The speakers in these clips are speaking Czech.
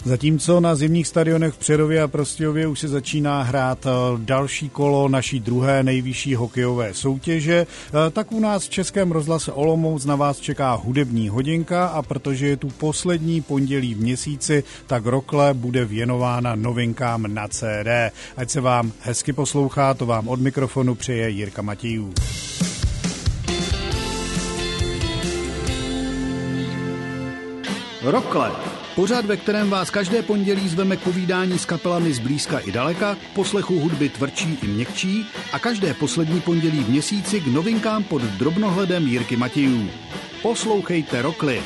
Zatímco na zimních stadionech v Přerově a Prostějově už se začíná hrát další kolo naší druhé nejvyšší hokejové soutěže, tak u nás v Českém rozhlase Olomouc na vás čeká hudební hodinka a protože je tu poslední pondělí v měsíci, tak rokle bude věnována novinkám na CD. Ať se vám hezky poslouchá, to vám od mikrofonu přeje Jirka Matějů. Rokle. Pořad, ve kterém vás každé pondělí zveme k povídání s kapelami zblízka i daleka, k poslechu hudby tvrdší i měkčí a každé poslední pondělí v měsíci k novinkám pod drobnohledem Jirky Matějů. Poslouchejte Rokly.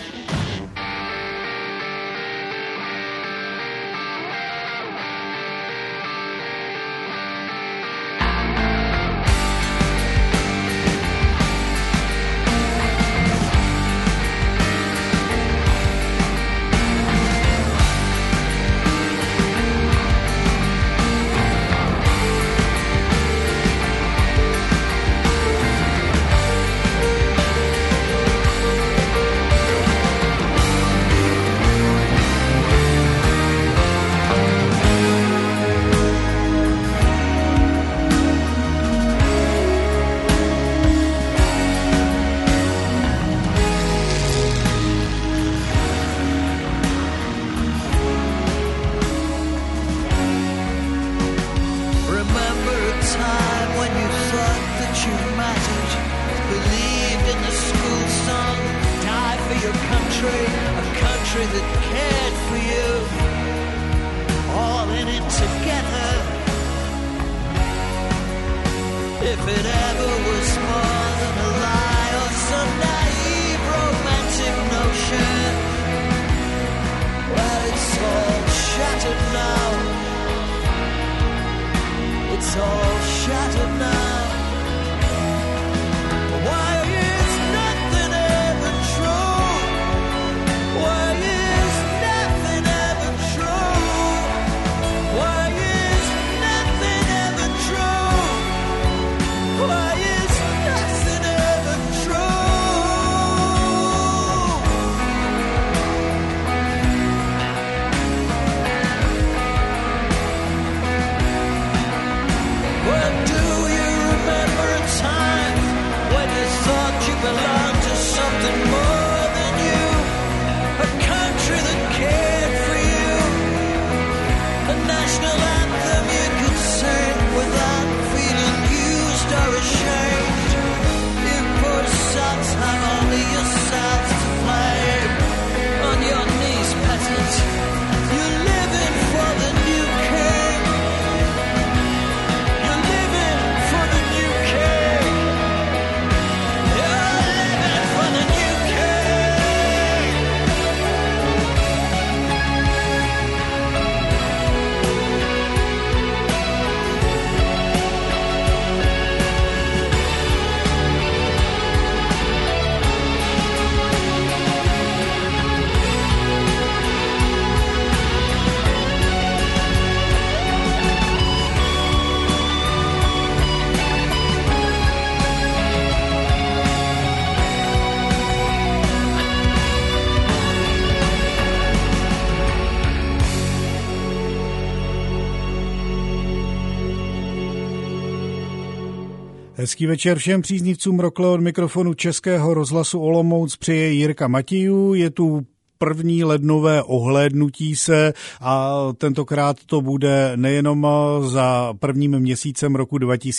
Hezký večer všem příznivcům Rokle, od mikrofonu Českého rozhlasu Olomouc přeje Jirka Matějů. Je tu první lednové ohlédnutí se a tentokrát to bude nejenom za prvním měsícem roku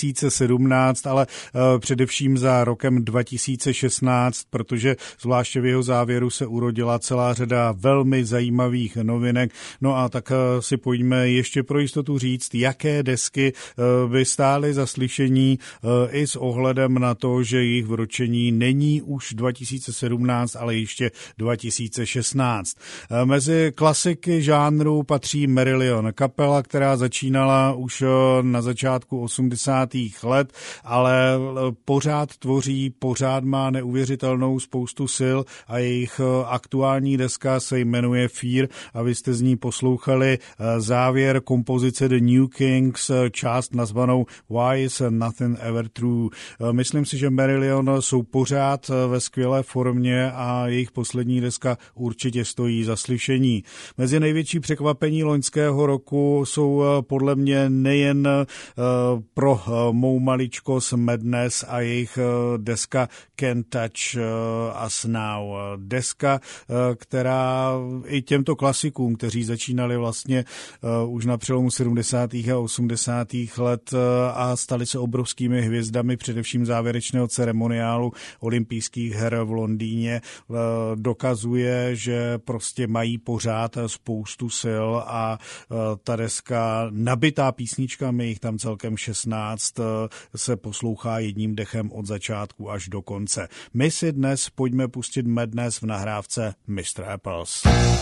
2017, ale především za rokem 2016, protože zvláště v jeho závěru se urodila celá řada velmi zajímavých novinek. No a tak si pojďme ještě pro jistotu říct, jaké desky by stály za slyšení i s ohledem na to, že jejich vročení není už 2017, ale ještě 2016. Mezi klasiky žánru patří Marillion, kapela, která začínala už na začátku 80. let, ale pořád tvoří, pořád má neuvěřitelnou spoustu sil a jejich aktuální deska se jmenuje Fear a vy jste z ní poslouchali závěr kompozice The New Kings, část nazvanou Why is Nothing Ever True. Myslím si, že Marillion jsou pořád ve skvělé formě a jejich poslední deska určitě určitě stojí za slyšení. Mezi největší překvapení loňského roku jsou podle mě nejen pro mou maličkost Madness a jejich deska Can't Touch Us Now. Deska, která i těmto klasikům, kteří začínali vlastně už na přelomu 70. a 80. let a stali se obrovskými hvězdami především závěrečného ceremoniálu olympijských her v Londýně, dokazuje, že prostě mají pořád spoustu sil a ta deska nabitá písničkami, jich tam celkem 16, se poslouchá jedním dechem od začátku až do konce. My si dnes pojďme pustit Madness v nahrávce Mr. Apples.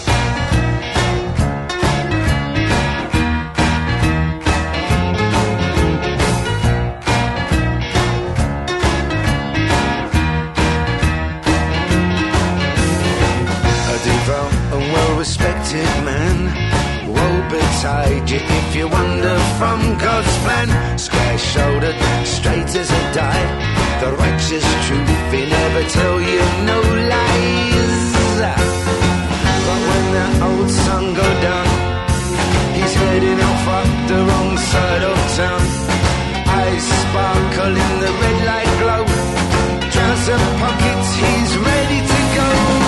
A well-respected man, woe betide you if you wander from God's plan. Square-shouldered, straight as a die, the righteous truth, he never tell you no lies. But when that old sun go down, he's heading off up the wrong side of town. Eyes sparkle in the red light glow, trouser pockets, he's ready to go.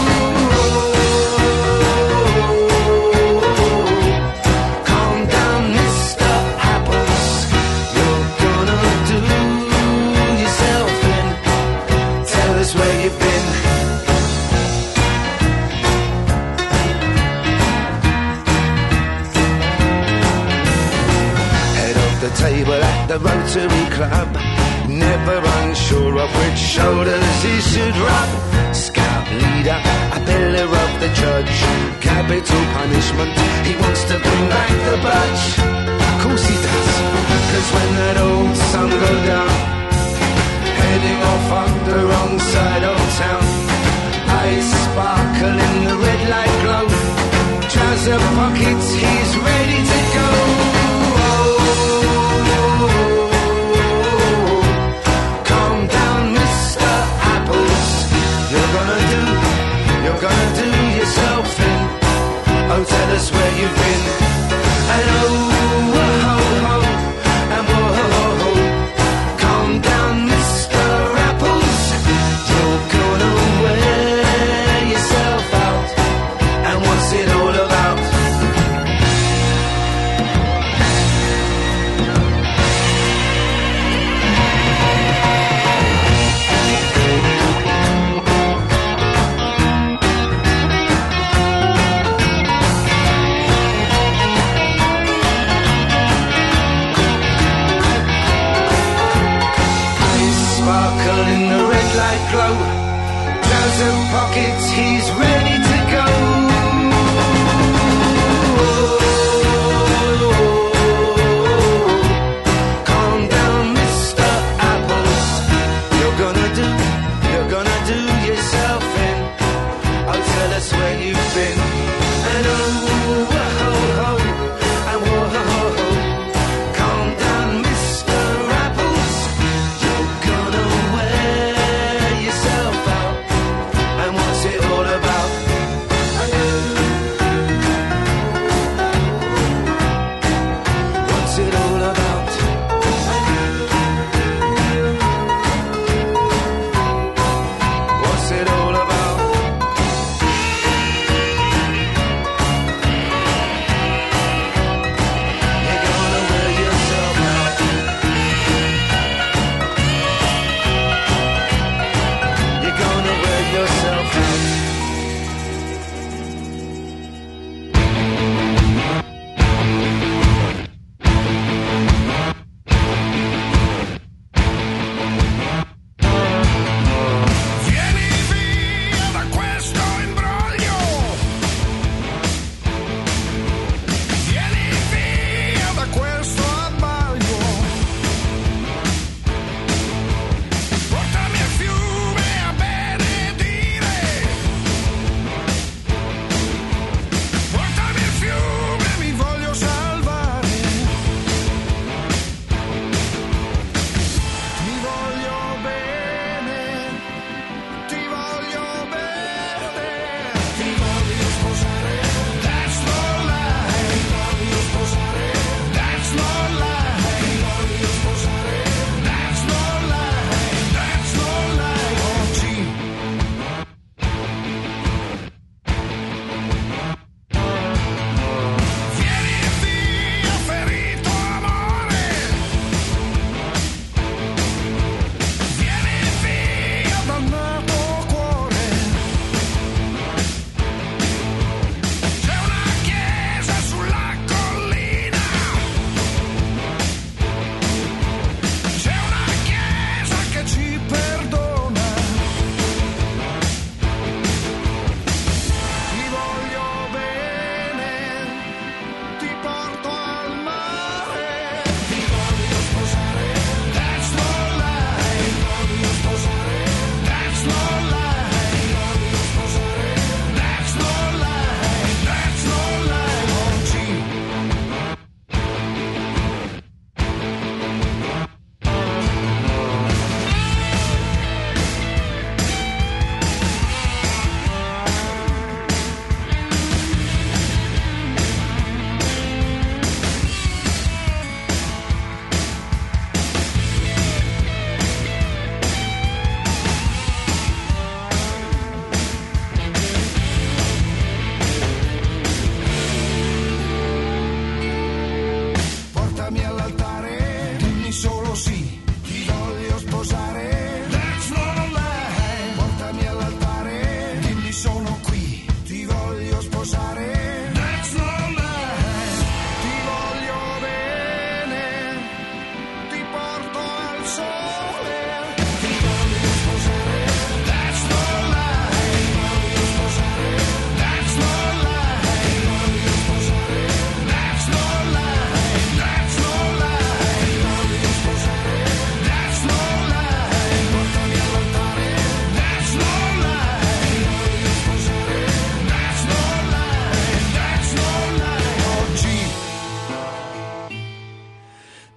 Table at the Rotary Club, never unsure of which shoulders he should rub. Scout leader, a pillar of the judge, capital punishment, he wants to bring back the budge. Of course he does, 'cause when that old sun goes down, heading off on the wrong side of town, eyes sparkle in the red light glow, trouser pockets, he's ready to go. You're gonna do yourself in. Oh, tell us where you've been. And oh, ho, ho, and whoa, ho, ho. Calm down, Mr. Apples. You're gonna wear yourself out. And what's it all about? Glow, trouser pockets, he's ready to go. Calm down, Mr. Apples. You're gonna do yourself in. Oh, tell us where you've been. And oh, ho, ho, and whoa, ho, ho. Calm down, Mr. Apples. You're gonna wear yourself out, and what's it all about?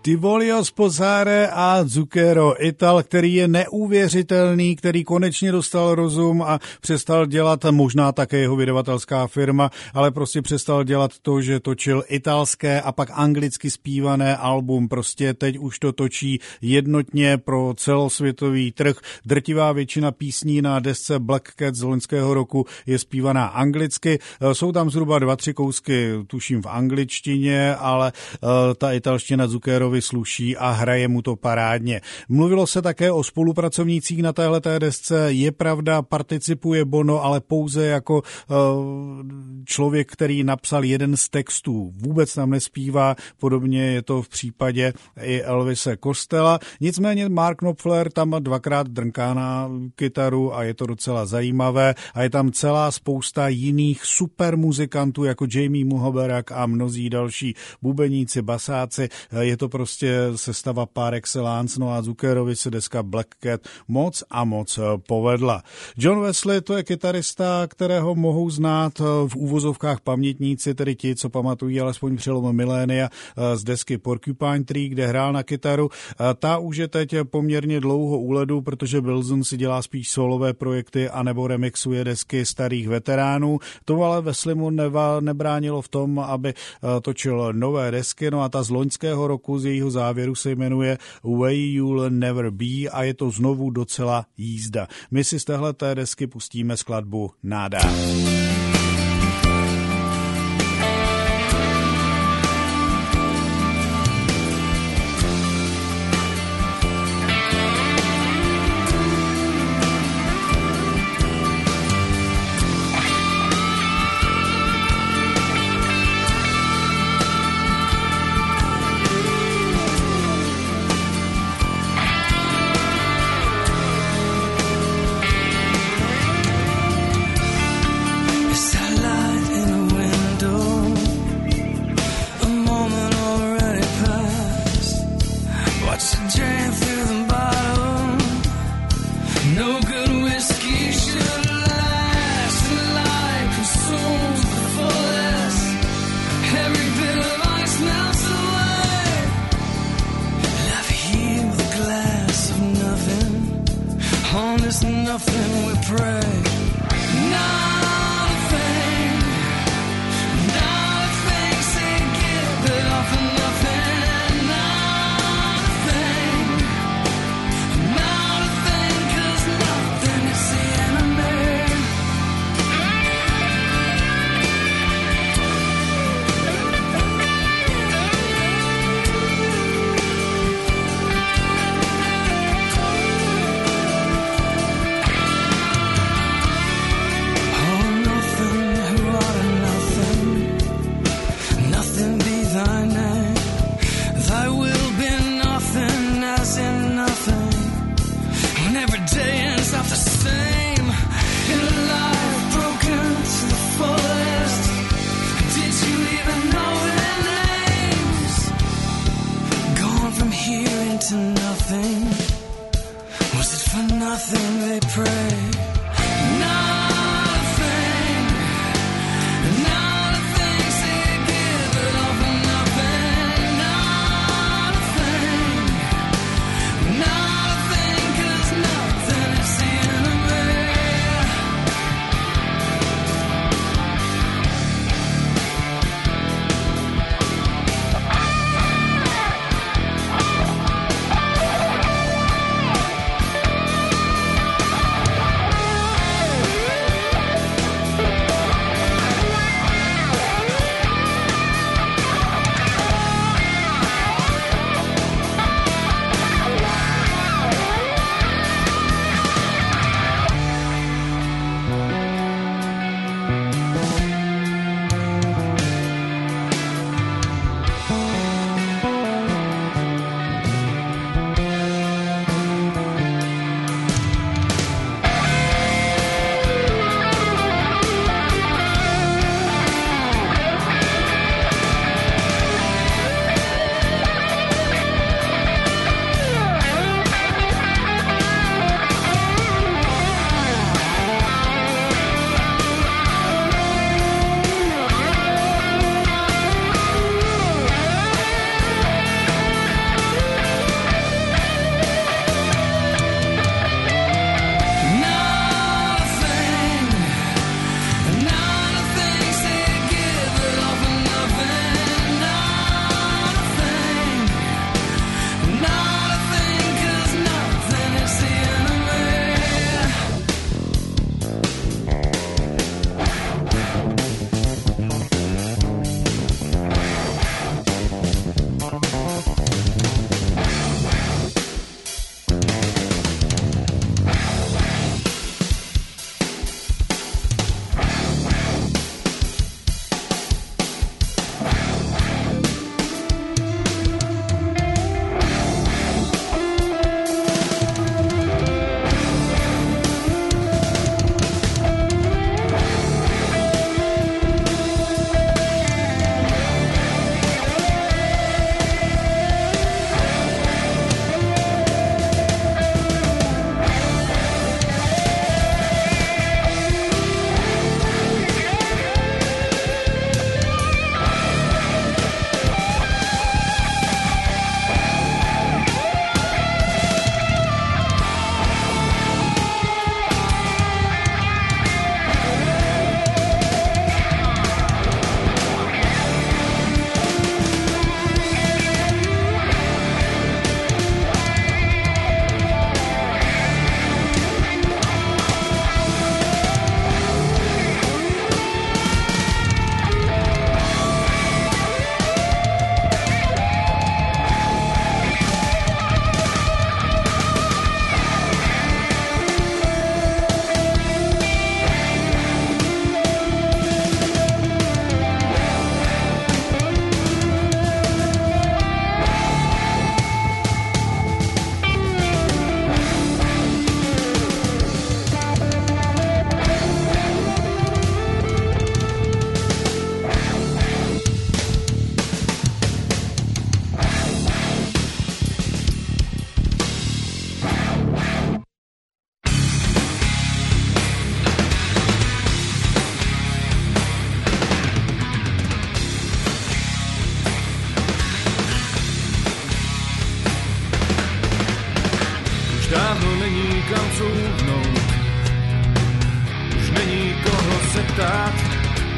Ti voglio sposare a Zucchero, Ital, který je neuvěřitelný, který konečně dostal rozum a přestal dělat, možná také jeho vydavatelská firma, ale prostě přestal dělat to, že točil italské a pak anglicky zpívané album. Prostě teď už to točí jednotně pro celosvětový trh. Drtivá většina písní na desce Black Cat z loňského roku je zpívaná anglicky. Jsou tam zhruba 2-3 kousky, tuším v angličtině, ale ta italština Zuccherovi sluší a hraje mu to parádně. Mluvilo se také o spolupracovnících na téhleté desce. Je pravda, participuje Bono, ale pouze jako člověk, který napsal jeden z textů. Vůbec tam nespívá, podobně je to v případě i Elvise Costello. Nicméně Mark Knopfler tam 2krát drnká na kytaru a je to docela zajímavé a je tam celá spousta jiných super muzikantů jako Jamie Muhoberak a mnozí další bubeníci, basáci. Je to prostě sestava par excellence, no a Zuccherovi se deska Black Cat moc a moc povedla. John Wesley, to je kytarista, kterého mohou znát v úvozovkách pamětníci, tedy ti, co pamatují alespoň přelom milénia z desky Porcupine Tree, kde hrál na kytaru. Ta už je teď poměrně dlouho u ledu, protože Wilson si dělá spíš solové projekty anebo remixuje desky starých veteránů. To ale Wesleymu nebránilo v tom, aby točil nové desky, no a ta z loňského roku z jejího závěru se jmenuje Way You'll Never Be a je to znovu docela jízda. My si z téhleté desky pustíme skladbu Nada.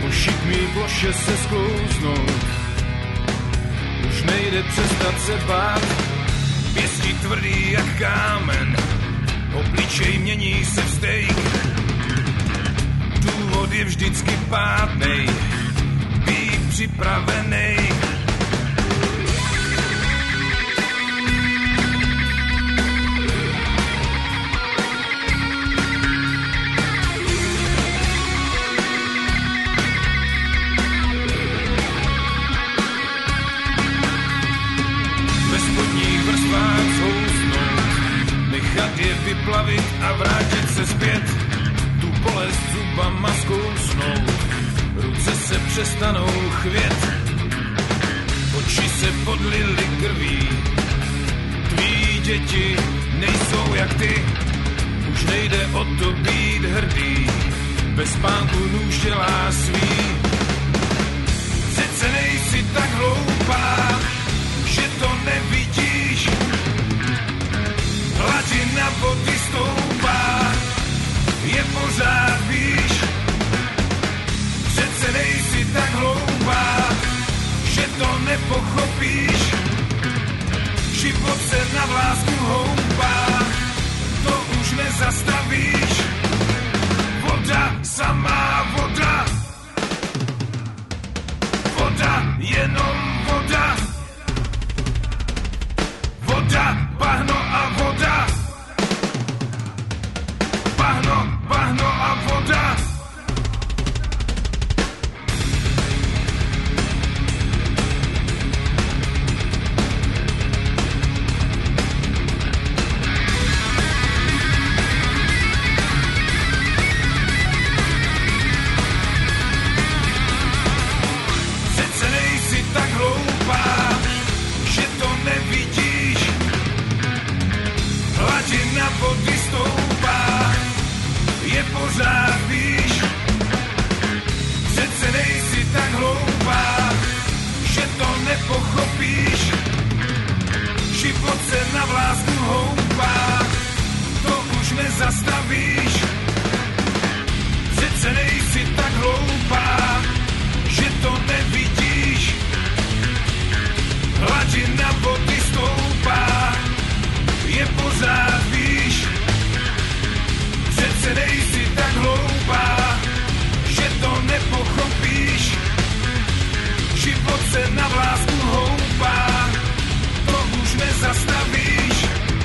po šikmý ploše se sklouznout. Už nejde přestat se bát, pěstí tvrdý jak kámen, obličej mění se v steak. Důvod je vždycky pádnej, být připravenej. Nechat je vyplavit a vrátit se zpět, tu bolest zubama zkousnout, ruce se přestanou chvět, oči se podlily krví, tví děti nejsou jak ty, už nejde o to být hrdý, bez spánku nůž dělá svý. Přece nejsi tak hloupá, že to nevidíš, hladina vody stoupá, je pořád výš. Přece nejsi tak hloupá, že to nepochopíš. Život se na vlásku houpá, to už nezastavíš. Voda, samá voda, voda, jenom voda. Voda, bahno a voda. Bahno a voda. Přece nejsi tak hloupá, že to nevidíš. Hladina vody stoupá, je pořád výš. Přece nejsi tak hloupá, že to nepochopíš. Život se na vlásku houpá, to už nezastavíš. Přece nejsi tak hloupá, že to nevidíš. Hladina vody stoupá, je pořád výš. Přece nejsi tak hloupá, že to nepochopíš. Život se na vlásku houpá, to už nezastavíš.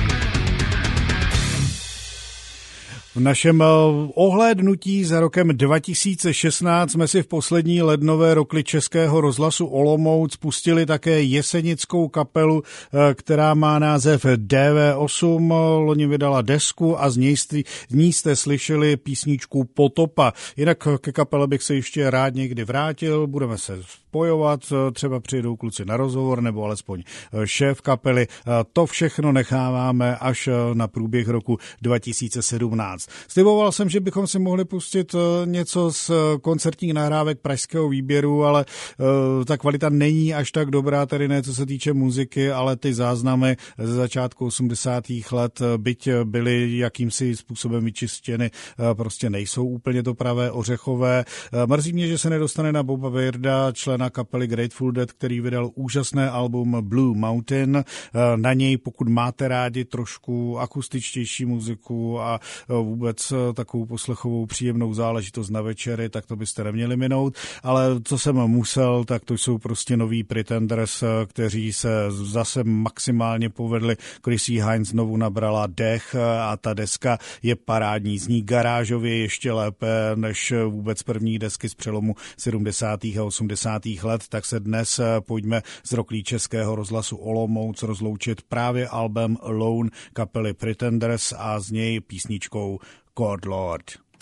V našem ohlédnutí za rokem 2016 jsme si v poslední lednové rokli Českého rozhlasu Olomouc pustili také jesenickou kapelu, která má název DV8. Loni vydala desku a z ní jste slyšeli písničku Potopa. Jinak ke kapele bych se ještě rád někdy vrátil, budeme se spojovat, třeba přijdou kluci na rozhovor nebo alespoň šéf kapely. To všechno necháváme až na průběh roku 2017. Sliboval jsem, že bychom si mohli pustit něco z koncertních nahrávek pražského výběru, ale ta kvalita není až tak dobrá, tedy ne co se týče muziky, ale ty záznamy ze začátku 80. let, byť byly jakýmsi způsobem vyčištěny, prostě nejsou úplně to pravé ořechové. Mrzí mě, že se nedostane na Boba Weirda, člena kapely Grateful Dead, který vydal úžasné album Blue Mountain. Na něj, pokud máte rádi trošku akustičtější muziku a vůbec takovou poslechovou příjemnou záležitost na večery, tak to byste neměli minout, ale co jsem musel, tak to jsou prostě noví Pretenders, kteří se zase maximálně povedli. Chrissy Hynde znovu nabrala dech a ta deska je parádní, zní garážově ještě lépe než vůbec první desky z přelomu 70. a 80. let, tak se dnes pojďme z roklí Českého rozhlasu Olomouc rozloučit právě album Alone kapely Pretenders a z něj písničkou God Lord.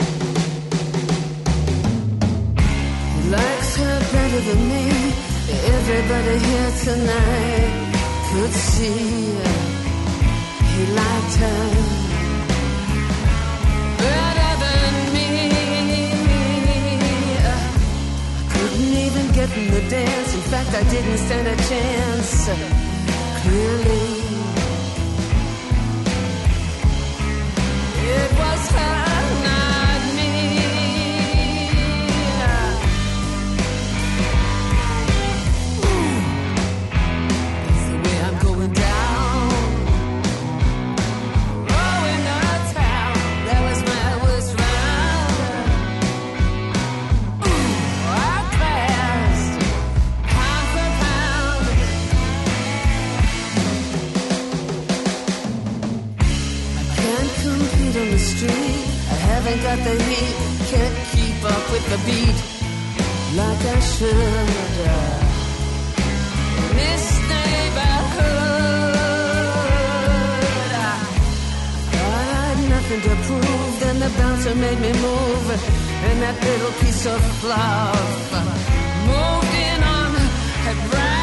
Likes her better than me. Everybody here tonight could see he liked her better than me. Couldn't even get in the dance. In fact, I didn't stand a chance. Clearly, it was her, not me. got the heat, can't keep up with the beat like I should. This neighborhood, I had nothing to prove, then the bouncer made me move, and that little piece of fluff moved in on, had